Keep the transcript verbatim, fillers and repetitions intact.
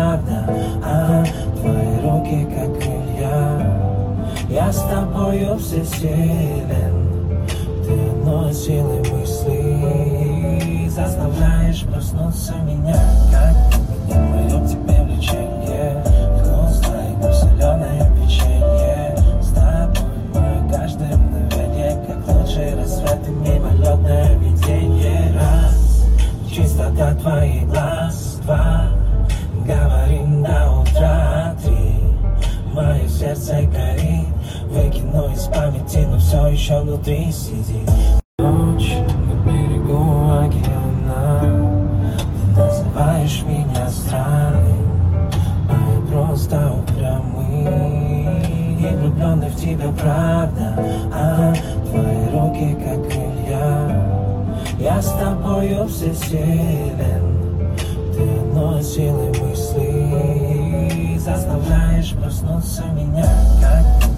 правда, а твои руки как крылья. Я с тобою всесилен, ты одной силой мысли заставляешь проснуться меня, как меня мое к тебе влечение, вкус твоего соленое печенье. С тобой мое каждое мгновение, как лучший рассвет и мимолетное видение. Раз, чистота твоих глаз, два, говорим до утра, три, мое сердце горит, выкину из памяти, но все еще внутри сидит. Ночь на берегу океана, ты называешь меня странным, а я просто упрямый и влюбленный в тебя, правда, а твои руки как крылья. Я с тобою всесилен, ты одной силой мысли заставляешь проснуться меня, как